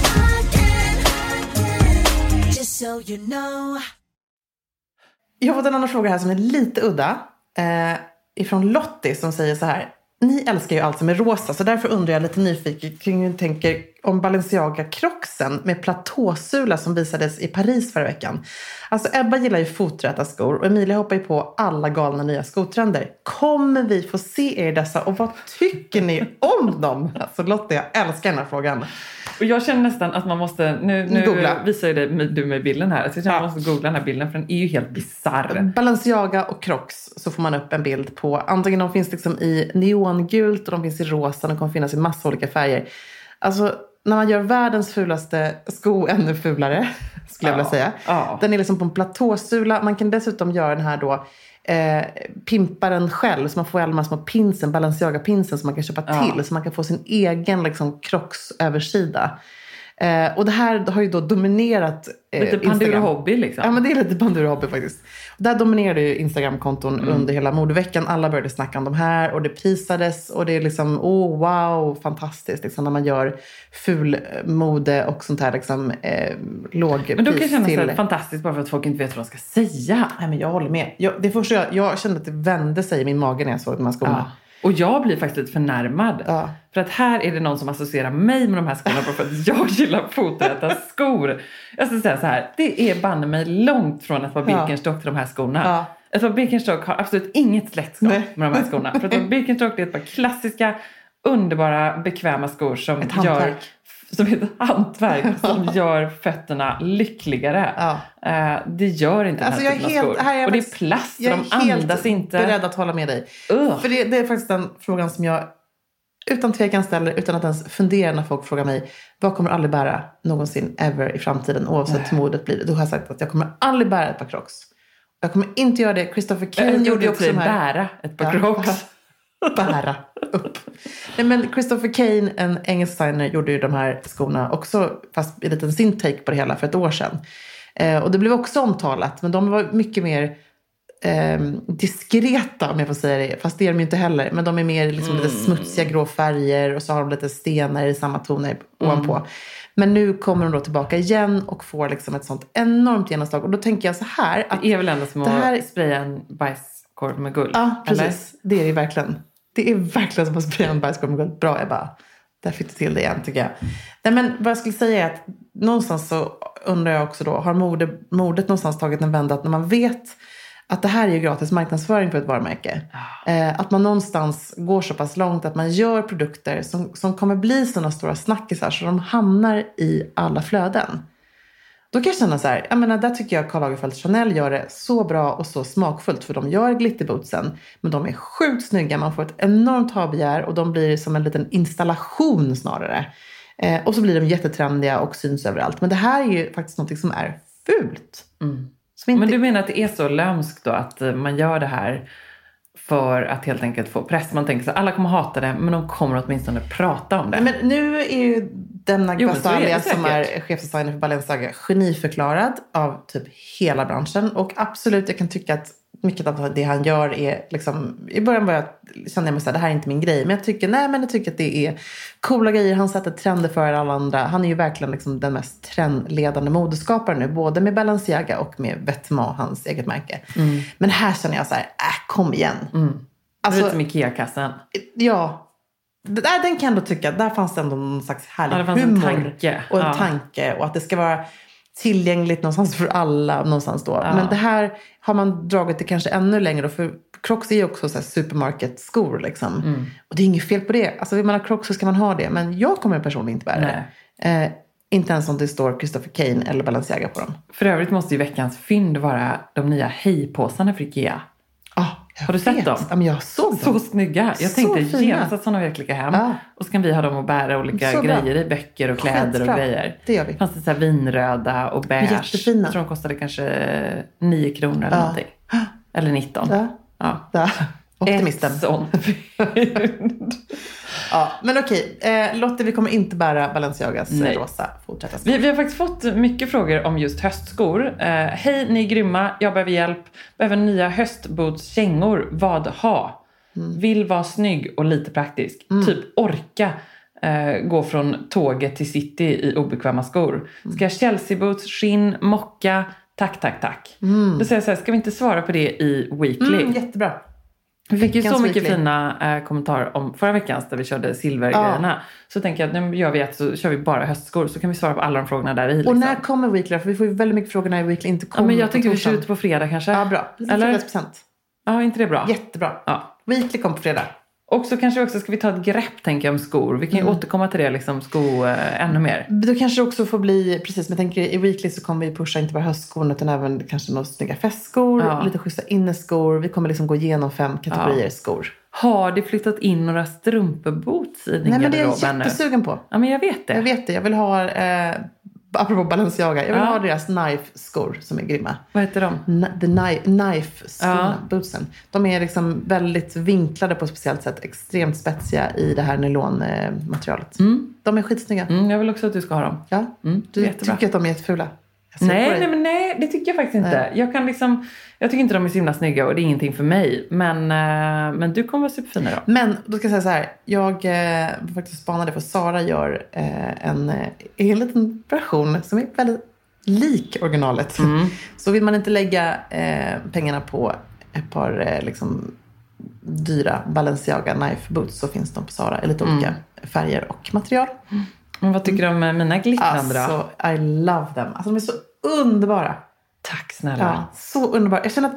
Jag har fått en annan fråga här som är lite udda. Eh, ifrån Lottie som säger så här: ni älskar ju allt som är rosa, så därför undrar jag lite nyfiken kring hur ni tänker om Balenciaga-kroxen med platåsula som visades i Paris förra veckan. Alltså Ebba gillar ju foträta skor och Emilia hoppar ju på alla galna nya skotrender. Kommer vi få se er dessa och vad tycker ni om dem? Alltså Lottie, jag älskar den här frågan. Och jag känner nästan att man måste, nu, nu googla. visar ju det, du mig bilden här, så jag känner att man måste googla den här bilden för den är ju helt bizarr. Balenciaga och Crocs, så får man upp en bild på, antingen de finns liksom i neongult och de finns i rosa, de kommer finnas i massa olika färger. Alltså när man gör världens fulaste sko ännu fulare, skulle jag vilja säga. Ja. Den är liksom på en platåsula, man kan dessutom göra den här då Eh, pimpa den själv, så man får alla små pinsen, Balenciaga-pinsen som man kan köpa ja. till, så man kan få sin egen liksom Crocs-översida. Eh, och det här har ju då dominerat eh, lite Pandora-hobby liksom. Ja, men det är lite Pandora-hobby faktiskt. Och där dominerade ju Instagram-konton mm. under hela modeveckan. Alla började snacka om de här och det prisades och det är liksom, oh wow, fantastiskt liksom, när man gör ful mode och sånt här liksom eh, låg pris. Men då kan jag känna till... så här, fantastiskt bara för att folk inte vet vad de ska säga. Nej, men jag håller med. Jag, det första jag, jag kände att det vände sig i min mage när jag såg de här skorna. Ja. Och jag blir faktiskt lite förnärmad. Ja. För att här är det någon som associerar mig med de här skorna bara för att jag gillar foträta skor. Jag ska säga så här, det är banne mig långt från att vara Birkenstock till de här skorna. Ja. Att vara Birkenstock har absolut inget släktskap Nej. med de här skorna. För att vara Birkenstock är ett par klassiska, underbara, bekväma skor som ett hantverk. gör... Som är ett hantverk som gör fötterna lyckligare. Ja. Uh, det gör inte alltså den här typen av skor. Här och det är plast, jag de andas inte. Jag är beredd att hålla med dig. Uh. För det, det är faktiskt den frågan som jag utan tvekan ställer, utan att ens fundera när folk frågar mig, vad kommer aldrig bära någonsin ever i framtiden, oavsett hur modet blir. Då har jag sagt att jag kommer aldrig bära ett par Crocs. Jag kommer inte göra det. Christopher Kane gjorde också de här. Bära ett par Crocs. Bära upp. Nej, men Christopher Kane, en engelsk designer, gjorde ju de här skorna också, fast i liten sin take på det hela för ett år sedan. Eh, och det blev också omtalat, men de var mycket mer eh, diskreta, om jag får säga det. Fast det är de ju inte heller. Men de är mer liksom mm. lite smutsiga grå färger och så har de lite stenar i samma toner ovanpå. Mm. Men nu kommer de då tillbaka igen och får liksom ett sånt enormt genomslag. Och då tänker jag så här. Att det är väl ändå som att här... spraya en bajskorv med guld? Ja, precis. Eller? Det är det verkligen. Det är verkligen som att spraya en bajskorv med guld. Bra, jag bara... Där fick du till det igen, tycker jag. Nej, men vad jag skulle säga är att någonstans så undrar jag också då, har mode, modet någonstans tagit en vända att när man vet att det här är ju gratis marknadsföring på ett varumärke. Eh, att man någonstans går så pass långt att man gör produkter som, som kommer bli sådana stora snackisar så de hamnar i alla flöden. Då kan jag känna så här, jag menar, där tycker jag Karl Lagerfeld Chanel gör det så bra och så smakfullt. För de gör glitterbootsen, men de är sjukt snygga. Man får ett enormt habegär och de blir som en liten installation snarare. Eh, och så blir de jättetrendiga och syns överallt. Men det här är ju faktiskt något som är fult. Mm. Inte... Men du menar att det är så lömskt då att man gör det här för att helt enkelt få press? Man tänker så att alla kommer hata det, men de kommer åtminstone prata om det. Men nu är ju Demna Gvasalia som är chefsdesigner för Balenciaga geniförklarad av typ hela branschen. Och absolut, jag kan tycka att mycket av det han gör är liksom, i början var jag, kände jag mig så här, det här är inte min grej. Men jag tycker, nej men jag tycker att det är coola grejer. Han sätter trender för alla andra. Han är ju verkligen liksom den mest trendledande modeskaparen nu. Både med Balenciaga och med Vetements, hans eget märke. Mm. Men här känner jag så här, äh, kom igen. Mm. Alltså, det är som Ikea-kassen. Ja. Där, den kan jag ändå tycka, där fanns det ändå någon slags härlig ja, humor. En tanke. Och en ja. tanke. Och att det ska vara tillgängligt någonstans för alla någonstans då. Ja. Men det här har man dragit det kanske ännu längre. För Crocs är ju också så här supermarket-skor liksom. Mm. Och det är inget fel på det. Alltså vill man ha Crocs så ska man ha det. Men jag kommer personligen inte bära det. Eh, inte ens om det står Christopher Kane eller Balenciaga på dem. För övrigt måste ju veckans fynd vara de nya hejpåsarna för Ikea. Ah, har du vet. sett dem? Ja, men jag såg så dem. snygga. Jag så tänkte genast att sådana vill klicka hem. Ja. Och så kan vi ha dem och bära olika så grejer bra. I böcker och kläder Självklart. Och grejer. Det gör vi. Fanns det så här vinröda och beige. Jättefina. Jag tror de kostade kanske nio kronor eller ja. Någonting. Eller nitton. Ja. Ja. Ja. Optimisten. Ett sånt. Ja, men okej. Eh, Lotte, vi kommer inte bära Balenciagas Nej. Rosa fortsätta skor. Vi, vi har faktiskt fått mycket frågor om just höstskor. Eh, Hej, ni är grymma. Jag behöver hjälp. Behöver nya höstbotskängor. Vad ha? Mm. Vill vara snygg och lite praktisk. Mm. Typ orka eh, gå från tåget till city i obekväma skor. Mm. Ska jag Chelsea boots, skinn, mocka? Tack, tack, tack. Mm. Då säger jag så här, ska vi inte svara på det i Weekly? Mm, jättebra. Vi fick ju så mycket weekly. fina eh, kommentarer om förra veckans där vi körde silvergrejerna. Ja. Så tänker jag att nu gör vi ett så kör vi bara höstskor. Så kan vi svara på alla de frågorna där i. Liksom. Och när kommer Weekly? För vi får ju väldigt mycket frågor när Weekly inte kommer. Ja, men jag tycker vi kör ut på fredag kanske. Ja, bra. Eller? trettio procent. Ja, inte det bra? Jättebra. Ja. Weekly kommer på fredag. Och så kanske också ska vi ta ett grepp, tänker jag, om skor. Vi kan ju mm. återkomma till det, liksom, sko äh, ännu mer. Då kanske det också får bli, precis, men jag tänker i Weekly så kommer vi pusha inte bara höstskor utan även kanske några snygga festskor, ja. Lite schyssta inneskor. Vi kommer liksom gå igenom fem kategorier ja. Skor. Har det flyttat in några strumpeboots i din Nej, men det är garderob jag jättesugen på. Ja, men jag vet det. Jag vet det. Jag vill ha, eh, apropå Balenciaga, jag vill ja. Ha deras knife-skor som är grymma. Vad heter de? N- the knife, knife-skorna, ja. Bootsen. De är liksom väldigt vinklade på ett speciellt sätt. Extremt spetsiga i det här nylonmaterialet. Mm. De är skitsnygga. Mm, jag vill också att du ska ha dem. Ja, mm, du tycker att de är jättefula. Nej, nej, men nej, det tycker jag faktiskt inte. Nej. Jag kan liksom, jag tycker inte de är så himla snygga och det är ingenting för mig. Men, eh, men du kommer vara superfina då. Men då ska jag säga så här. Jag eh, faktiskt spanade för Sara gör eh, en, en liten version som är väldigt lik originalet. Mm. Så vill man inte lägga eh, pengarna på ett par eh, liksom dyra Balenciaga knife boots så finns de på Sara. Eller lite olika mm. färger och material. Mm. Men vad tycker du om mina glittrande då? Alltså, I love them. Alltså, de är så underbara. Tack snälla. Ja, så underbara. Jag känner att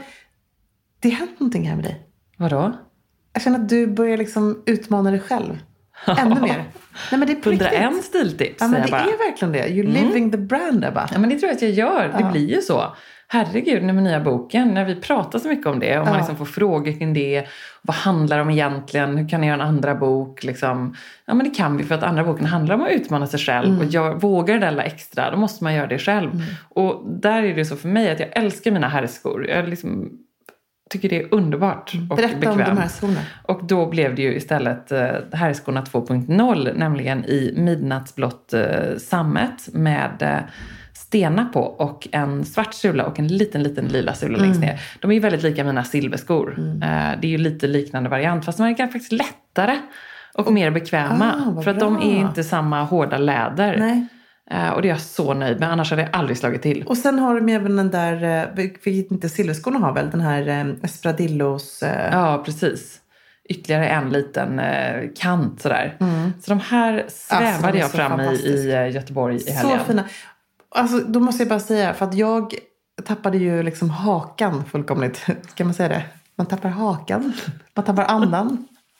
det har hänt någonting här med dig. Vadå? Jag känner att du börjar liksom utmana dig själv. Ännu mer. Nej, men det är på riktigt. hundraen stiltips. Ja, men det är verkligen det. You're living mm. the brand, Ebba. Ja, men det tror jag att jag gör. Det ja. Blir ju så. Herregud, med nya boken, när vi pratar så mycket om det och man ja. Liksom får frågor kring det, vad handlar det om egentligen, hur kan jag göra en andra bok liksom? Ja, men det kan vi, för att andra boken handlar om att utmana sig själv mm. och jag vågar det där extra, då måste man göra det själv mm. och där är det så för mig att jag älskar mina herrskor, jag liksom tycker det är underbart och Berätta bekvämt. Om de här skorna. Och då blev det ju istället uh, herrskorna två punkt noll, nämligen i midnattsblått uh, sammet med uh, stena på och en svart sula och en liten, liten lila sula mm. längst ner. De är ju väldigt lika mina silverskor. Mm. Uh, det är ju lite liknande variant, fast de är faktiskt lättare och, och mer bekväma. Ah, för att bra. De är inte samma hårda läder. Nej. Uh, och det är jag så nöjd med, annars hade jag aldrig slagit till. Och sen har de även den där, vilket inte silverskorna har väl, den här eh, Espradillos. Eh... Ja, precis. Ytterligare en liten eh, kant sådär. Mm. Så de här svävade alltså, jag fram i, i Göteborg i helgen. Så fina. Alltså, då måste jag bara säga, för att jag tappade ju liksom hakan fullkomligt. Kan man säga det? Man tappar hakan. Man tappar andan.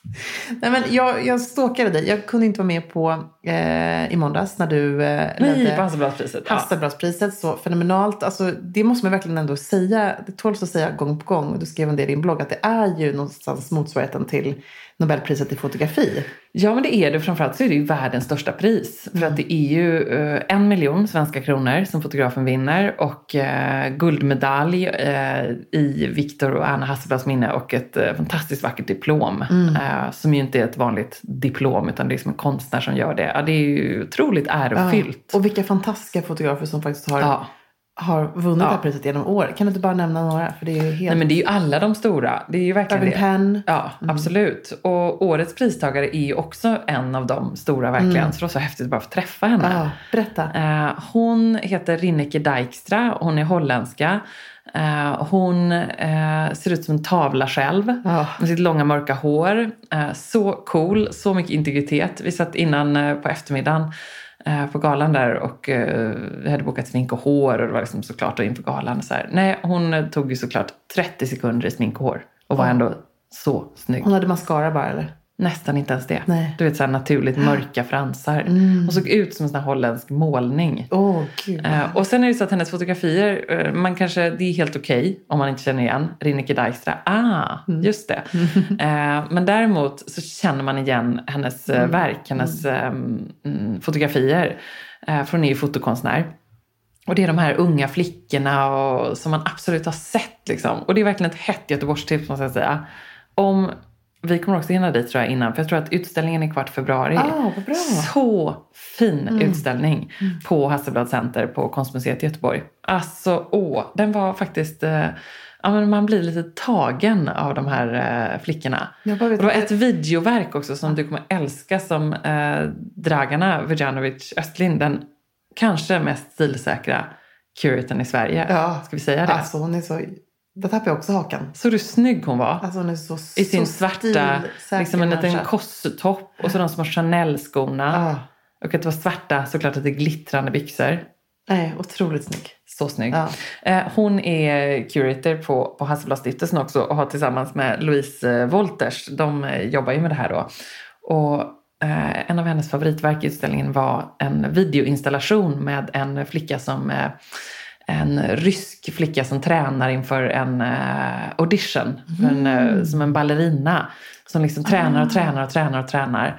Nej, men jag, jag stalkade dig. Jag kunde inte vara med på eh, i måndags när du eh, Nej, ledde på Hasselbladspriset. Hasselbladspriset. Så fenomenalt. Alltså, det måste man verkligen ändå säga. Det tåls att säga gång på gång. Du skrev en del i din blogg att det är ju någonstans motsvarigheten till Nobelpriset i fotografi. Ja, men det är det. Framförallt så är det ju världens största pris. För mm. att det är ju eh, en miljon svenska kronor som fotografen vinner. Och eh, guldmedalj eh, i Victor och Anna Hasselblads minne. Och ett eh, fantastiskt vackert diplom. Mm. Eh, som ju inte är ett vanligt diplom, utan det är som en konstnär som gör det. Ja, det är ju otroligt ärofyllt. Ja. Och vilka fantastiska fotografer som faktiskt har... Ja. har vunnit ja. det här priset genom år. Kan du inte bara nämna några? För det är ju helt... Nej, men det är ju alla de stora. Det är ju verkligen Irving det. Penn. Ja, mm. absolut. Och årets pristagare är ju också en av de stora verkligen. Mm. Så det var så häftigt att bara få träffa henne. Ja, berätta. Uh, hon heter Rinneke Dijkstra. Hon är holländska. Uh, hon uh, ser ut som en tavla själv. Ja. Med sitt långa mörka hår. Uh, så cool. Så mycket integritet. Vi satt innan uh, på eftermiddagen. På galan där och uh, vi hade bokat smink och hår och det var liksom såklart inför galan så här. Nej, hon tog ju såklart trettio sekunder i smink och hår och var mm. ändå så snygg. Hon hade mascara bara eller? Nästan inte ens det. Nej. Du vet så här naturligt mörka fransar. Mm. Hon såg ut som en sån här holländsk målning. Åh, gud. Uh, och sen är det så att hennes fotografier, uh, man kanske, det är helt okej okay, om man inte känner igen Rinneke Dijkstra. Ah, mm. just det. Uh, men däremot så känner man igen hennes uh, verk, hennes um, um, fotografier. Uh, för hon är ju fotokonstnär. Och det är de här unga flickorna och, som man absolut har sett liksom. Och det är verkligen ett hett Göteborgstips måste jag säga. Om... Vi kommer också hinna dit tror jag innan. För jag tror att utställningen är kvart februari. Ah, vad bra. Så fin mm. utställning mm. på Hasselblad Center på Konstmuseet i Göteborg. Alltså, åh, den var faktiskt... Eh, ja, men man blir lite tagen av de här eh, flickorna. Och det var ett videoverk också som du kommer älska som eh, Dragana Vujanovic Östlind. Den kanske mest stilsäkra curatorn i Sverige. Ja. Ska vi säga det? Alltså, hon är så... Där tappade jag också hakan. Så du snygg hon var. Alltså hon är så i sin så svarta, liksom en liten kosstopp. Och så de som har Chanel-skorna. Ah. Och att det var svarta, såklart att det är glittrande byxor. Nej, otroligt snygg. Så snygg. Ah. Eh, hon är curator på, på Hasselbladstiftelsen också. Och har tillsammans med Louise Wolters. De eh, jobbar ju med det här då. Och eh, en av hennes favoritverk i utställningen var en videoinstallation med en flicka som... Eh, en rysk flicka som tränar inför en uh, audition. Mm. En, uh, som en ballerina. Som liksom ah. tränar och tränar och tränar och tränar.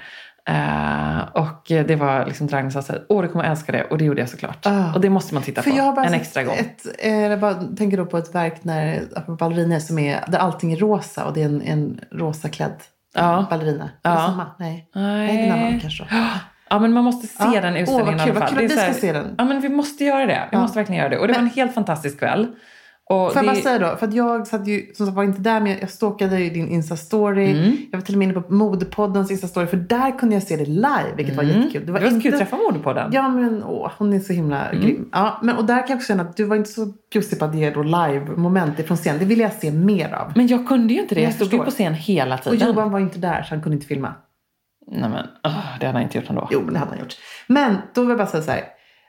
Uh, och det var liksom Dragna sa såhär, åh du kommer älska det. Och det gjorde jag såklart. Ah. Och det måste man titta För på jag bara en extra gång. Ett, eh, jag bara tänker då på ett verk när, på balleriner som är, där allting är rosa. Och det är en, en rosa klädd ja. ballerina. Ja. Är det samma? Nej. Nej. Nej, det är en annan kanske. Ja, men man måste se ja. den utställningen Åh, vad kul, i alla fall. Vad kul, det är vi så här, ska se den. Ja, men vi måste göra det. Vi ja. måste verkligen göra det. Och det men, var en helt fantastisk kväll. Och får det... jag bara säga då, för att jag satt ju, som sagt var inte där, men jag stalkade ju din Insta-story. Mm. Jag var till och med inne på Modepoddens Insta-story, för där kunde jag se det live, vilket mm. var jättekul. Det var, det var inte... kul att träffa Modepodden. Ja, men åh, hon är så himla mm. grym. Ja, men, och där kan jag också känna att du var inte så pjussig på att ge då live-moment ifrån scen. Det vill jag se mer av. Men jag kunde ju inte det, jag, jag stod ju på scen hela tiden. Och Johan var inte där, så han kunde inte filma. Nej men, oh, det hade han inte gjort ändå. Jo, men det hade han gjort. Men då vill jag bara säga så här.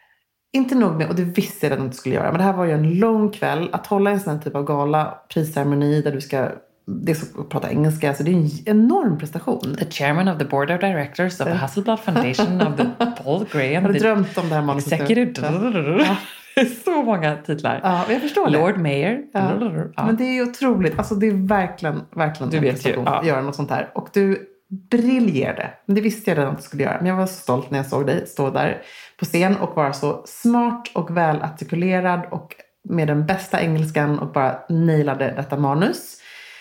Inte nog med, och det visste jag att du inte skulle göra. Men det här var ju en lång kväll. Att hålla en sån här typ av gala, prisceremoni där du ska det är så att prata engelska. Så det är en enorm prestation. The chairman of the board of directors of the Hasselblad Foundation of the Paul Graham. Har du drömt om det här manuset? Executive. Ja. Så många titlar. Ja, jag förstår det. Lord Mayor. Ja. Ja. Men det är ju otroligt. Alltså det är verkligen, verkligen du vet ju, ja. att göra något sånt här. Och du briljerade. Men det visste jag redan att du skulle göra. Men jag var så stolt när jag såg dig stå där på scen och vara så smart och väl artikulerad och med den bästa engelskan och bara nailade detta manus.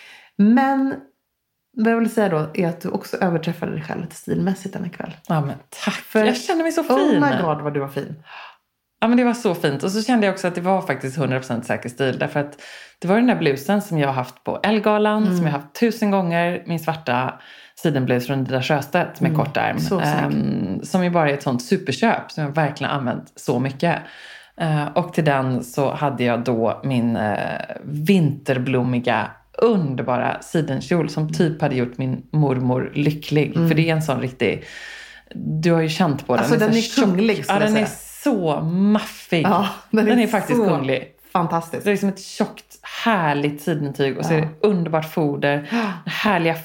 Men vad jag vill säga då är att du också överträffade dig själv lite stilmässigt denna kväll. Ja, men tack. För jag känner mig så fin. Oh my god vad du var fin. Ja, men det var så fint. Och så kände jag också att det var faktiskt hundra procent säker stil. Därför att det var den där blusen som jag har haft på Elgalan. Mm. Som jag har haft tusen gånger. Min svarta sidenblus från Dida Sjöstedt med mm. kort ärm. Um, som ju bara är ett sånt superköp. Som jag verkligen använt så mycket. Uh, och till den så hade jag då min uh, vinterblommiga underbara sidenkjol. Som typ hade gjort min mormor lycklig. Mm. För det är en sån riktig... Du har ju känt på den. Alltså den är, är kunglig. Ja, den är så maffig. Ja, den, den är, är faktiskt kunglig. Fantastiskt. Det är liksom ett tjockt, härligt sidentyg. Och så ja. är det underbart foder. Härliga fickor.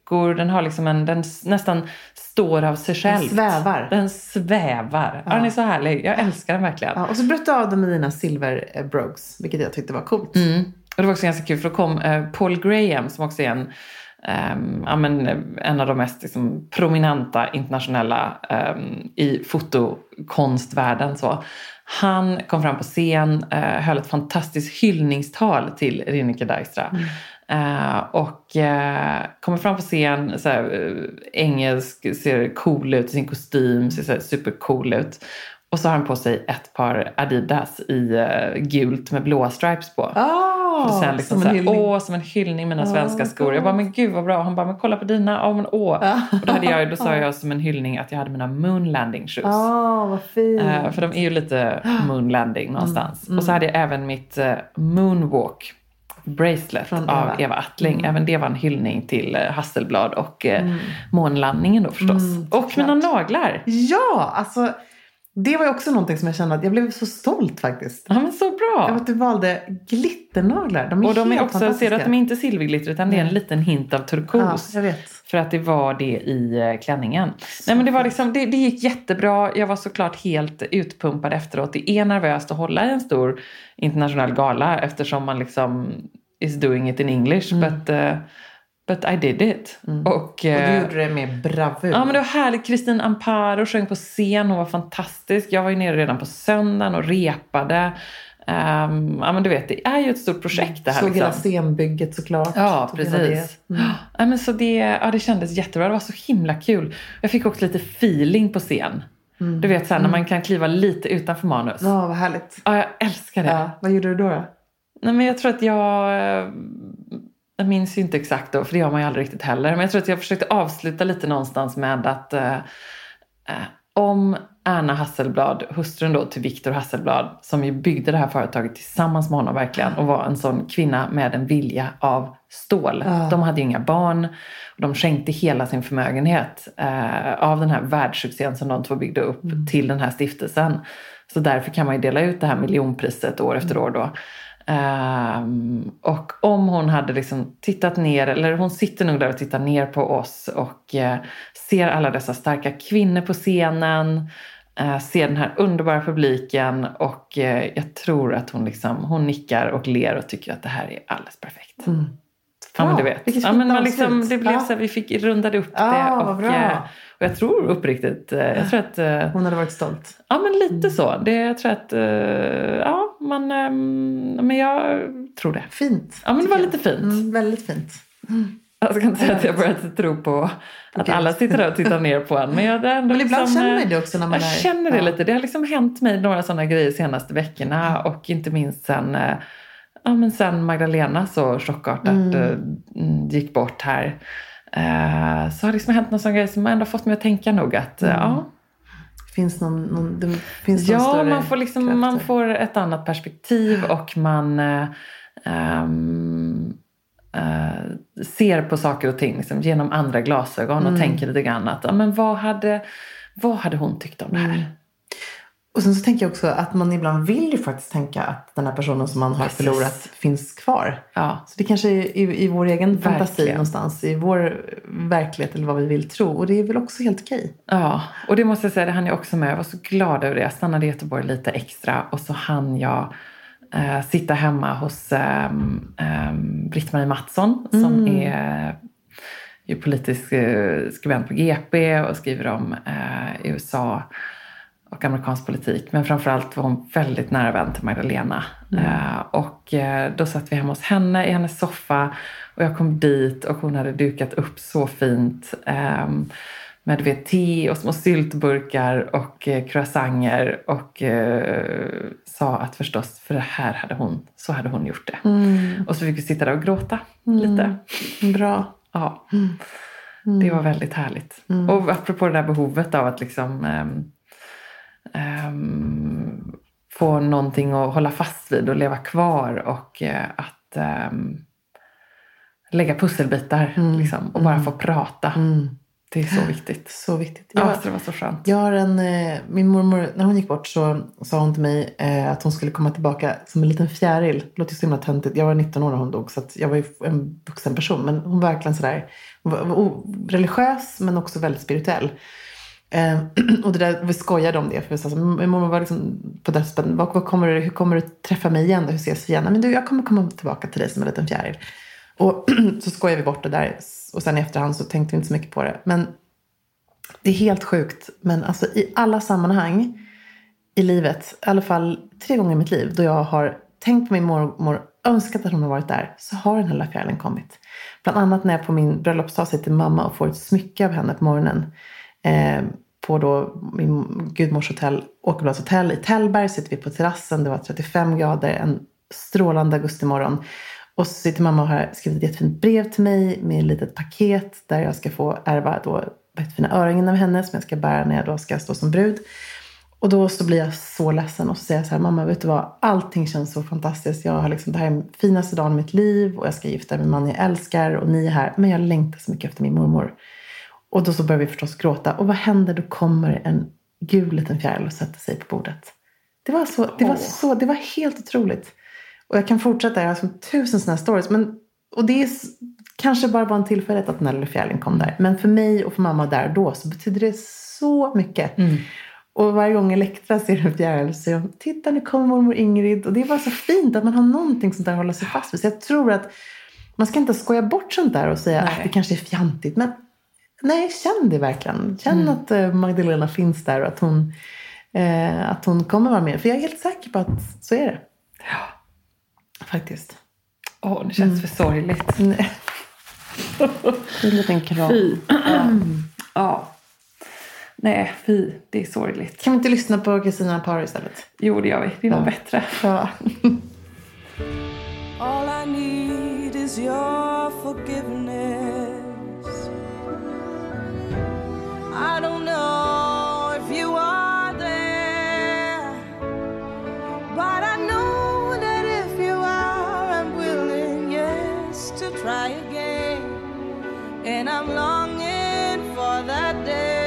luckor. Den har liksom en, den nästan står av sig själv. Den svävar. Den svävar. Ja. Den är så härlig. Jag älskar den verkligen. Ja, och så bröt du av dem med dina silverbrogues, vilket jag tyckte var coolt. Mm. Och det var också ganska kul, för då kom eh, Paul Graham, som också är en, um, ja, men, en av de mest liksom, prominenta internationella um, i fotokonstvärlden. Så. Han kom fram på scen, uh, höll ett fantastiskt hyllningstal till Rineke Dijkstra. Mm. Uh, och uh, kommer fram på scen, så här, uh, engelsk, ser cool ut i sin kostym, ser så här, supercool ut. Och så har han på sig ett par Adidas i uh, gult med blåa stripes på. Oh, och sen liksom som, en såhär, åh, som en hyllning mina oh, svenska skor. Jag bara, men gud vad bra. Och han bara, men kolla på dina. Ja, men åh. Och då, hade jag, då sa jag som en hyllning att jag hade mina moon landing shoes. Åh, oh, vad fint. Uh, för de är ju lite moon landing någonstans. Mm, mm. Och så hade jag även mitt uh, moonwalk bracelet från Eva. av Eva Attling. Mm. Även det var en hyllning till uh, Hasselblad och uh, mm. månlandningen då förstås. Mm, och mina naglar. Ja, alltså... Det var ju också någonting som jag kände att jag blev så stolt faktiskt. Ja, men så bra. Jag vet att du valde glitternaglar. De är och de helt är också, fantastiska. Ser att de är inte silverglitter utan det är en liten hint av turkos. Ja, jag vet. För att det var det i klänningen. Så Nej, men det var liksom, det, det gick jättebra. Jag var såklart helt utpumpad efteråt. Det är nervöst att hålla i en stor internationell gala eftersom man liksom is doing it in English. Mm. But... Uh, But I did it. Mm. Och, och du gjorde det med bravur. Ja, men det var härligt. Kristin Amparo sjöng på scen. Hon var fantastisk. Jag var ju nere redan på söndagen och repade. Um, ja, men du vet, det är ju ett stort projekt det här. Såg liksom. hela scenbygget såklart. Ja, precis. Det. Mm. Ja, men så det, ja, det kändes jättebra. Det var så himla kul. Jag fick också lite feeling på scen. Mm. Du vet, så här, när man kan kliva lite utanför manus. Ja, vad härligt. Ja, jag älskar det. Ja, vad gjorde du då då? Nej, men jag tror att jag... Jag minns ju inte exakt då, för det gör man ju aldrig riktigt heller. Men jag tror att jag försökte avsluta lite någonstans med att uh, uh, om Erna Hasselblad, hustrun då till Viktor Hasselblad, som ju byggde det här företaget tillsammans med honom verkligen och var en sån kvinna med en vilja av stål. Uh. De hade ju inga barn och de skänkte hela sin förmögenhet uh, av den här världssuccén som de två byggde upp mm. till den här stiftelsen. Så därför kan man ju dela ut det här miljonpriset år efter år då. Um, och om hon hade liksom tittat ner, eller hon sitter nog där och tittar ner på oss och uh, ser alla dessa starka kvinnor på scenen, uh, ser den här underbara publiken och uh, jag tror att hon liksom, hon nickar och ler och tycker att det här är alldeles perfekt. Mm. Ja, men du vet. Ja, men man liksom, det blev ja. så här, vi fick rundade upp ja, det och, bra. och jag tror uppriktigt, jag tror att hon hade varit stolt. Ja, men lite mm. så. Det, jag tror att ja, man, men jag tror det. Fint. Ja, men det var lite fint. Mm, väldigt fint. Mm. Jag ska inte säga att jag börjat tro på att okay. alla sitter där och tittar ner på en. Men, jag, det ändå men ibland liksom, känner man det också när man jag är... känner det ja. lite. Det har liksom hänt mig några sådana grejer de senaste veckorna. Mm. Och inte minst sen, ja, men sen Magdalena så chockartat mm. gick bort här. Så har det liksom hänt någon sån grej som ändå fått mig att tänka nog att mm. ja... Finns någon, någon, det finns ja, någon större man får, liksom, man får ett annat perspektiv och man um, uh, ser på saker och ting liksom, genom andra glasögon och mm. tänker lite grann att ja, men vad, hade, vad hade hon tyckt om det här? Mm. Och sen så tänker jag också att man ibland vill ju faktiskt tänka att den här personen som man har Precis. förlorat finns kvar. Ja. Så det kanske är i, i vår egen Verkligen. fantasi någonstans, i vår verklighet eller vad vi vill tro. Och det är väl också helt okej. Ja, och det måste jag säga, det hann jag också med. Jag var så glad över det. Jag stannade i Göteborg lite extra och så hann jag äh, sitta hemma hos äh, äh, Britt-Marie Mattsson mm. som är... är politisk äh, skribent på G P och skriver om äh, U S A och amerikansk politik. Men framförallt var hon väldigt nära vän till Magdalena. Mm. Uh, och uh, då satt vi hemma hos henne i hennes soffa. Och jag kom dit och hon hade dukat upp så fint. Um, med du vet, te och små syltburkar och uh, croissanter. Och uh, sa att förstås, för det här hade hon, så hade hon gjort det. Mm. Och så fick vi sitta där och gråta mm. lite. Bra. Ja. Mm. Mm. Det var väldigt härligt. Mm. Och apropå det där behovet av att liksom... Um, Um, få någonting att hålla fast vid och leva kvar och uh, att um, lägga pusselbitar mm. liksom, och bara mm. få prata. Mm. Det är så viktigt. Så viktigt. Ja, Jag, det var så skönt. Jag har en, min mormor, när hon gick bort så sa hon till mig eh, att hon skulle komma tillbaka som en liten fjäril. Det låter så himla töntigt. Jag var nitton år när hon dog, så att jag var ju en vuxen person. Men hon var verkligen sådär, hon var, var religiös men också väldigt spirituell. Eh, och det där, vi skojade om det. För så, alltså, min mormor var liksom på dödsbädden. Vad, vad kommer du, hur kommer du träffa mig igen? Hur ses vi igen? Men du, jag kommer komma tillbaka till dig som en liten fjäril. Och så skojade vi bort det där. Och sen i efterhand så tänkte vi inte så mycket på det. Men det är helt sjukt. Men alltså i alla sammanhang i livet, i alla fall tre gånger i mitt liv, då jag har tänkt på min mormor, önskat att hon har varit där, så har den här lilla fjärilen kommit. Bland annat när jag på min bröllopsdag säger till mamma och får ett smycke av henne på morgonen. Eh, på då min gudmors hotell, Åkerblads hotell i Tällberg, sitter vi på terrassen. Det var trettiofem grader, en strålande augustimorgon. Och så sitter mamma och har skrivit ett jättefint brev till mig med ett litet paket där jag ska få ärva då jättefina öringen av henne som jag ska bära när jag då ska stå som brud. Och då så blir jag så ledsen och så säger jag så här: mamma, vet du vad? Allting känns så fantastiskt. Jag har liksom, det här är den finaste dagen i mitt liv och jag ska gifta mig med en man jag älskar och ni är här. Men jag längtar så mycket efter min mormor. Och då så börjar vi förstås gråta. Och vad händer? Då kommer en gul liten fjäril och sätter sig på bordet. Det var så, det var så, det var helt otroligt. Och jag kan fortsätta, jag har som tusen sådana stories. Men, och det är kanske bara var en tillfällighet att den här lilla fjärilen kom där. Men för mig och för mamma där då så betyder det så mycket. Mm. Och varje gång Elektra ser en fjäril så säger hon: titta, nu kommer mormor Ingrid. Och det är bara så fint att man har någonting sånt där att hålla sig fast vid. Så jag tror att man ska inte skoja bort sånt där och säga att det kanske är fjantigt. Men nej, känn det verkligen. Känn mm. att uh, Magdalena finns där och att hon, uh, att hon kommer vara med. För jag är helt säker på att så är det. Ja. Faktiskt. Åh, oh, det känns mm. för sorgligt. Nej. En liten kram. Fy. Mm. Ja. Nej, fy. Det är sorgligt. Kan vi inte lyssna på Kristina Par istället? Jo, det gör vi. Vi var ja. bättre. Ja. All I need is your forgiveness. I don't know if you are there, but I know that if you are, I'm willing, yes, to try again. And I'm longing for that day.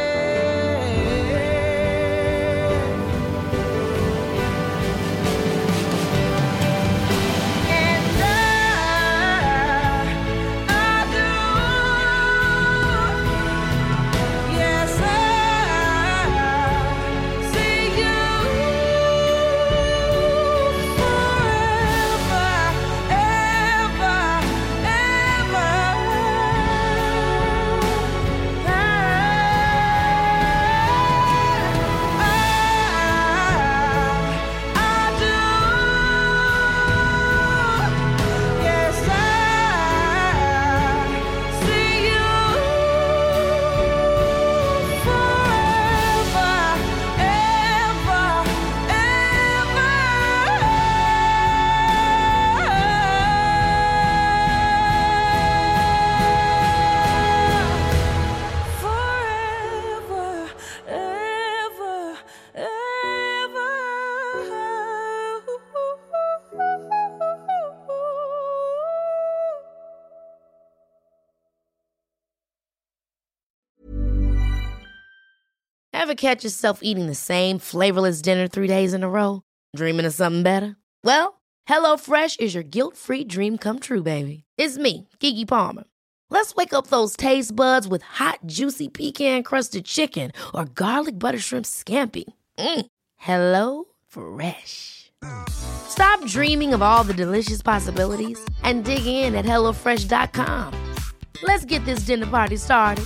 Ever catch yourself eating the same flavorless dinner three days in a row? Dreaming of something better? Well, HelloFresh is your guilt-free dream come true, baby. It's me, Keke Palmer. Let's wake up those taste buds with hot, juicy pecan-crusted chicken or garlic butter shrimp scampi. Mm. Hello Fresh. Stop dreaming of all the delicious possibilities and dig in at hello fresh dot com. Let's get this dinner party started.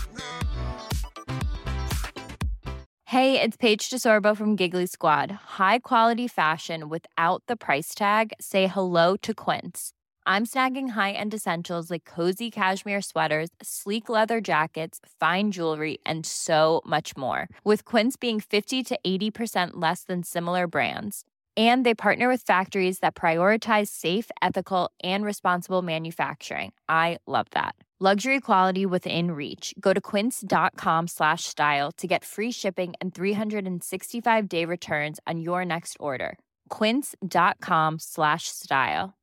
Hey, it's Paige DeSorbo from Giggly Squad. High quality fashion without the price tag. Say hello to Quince. I'm snagging high-end essentials like cozy cashmere sweaters, sleek leather jackets, fine jewelry, and so much more. With Quince being fifty to eighty percent less than similar brands. And they partner with factories that prioritize safe, ethical, and responsible manufacturing. I love that. Luxury quality within reach. Go to quince.com slash style to get free shipping and three sixty-five day returns on your next order. Quince.com slash style.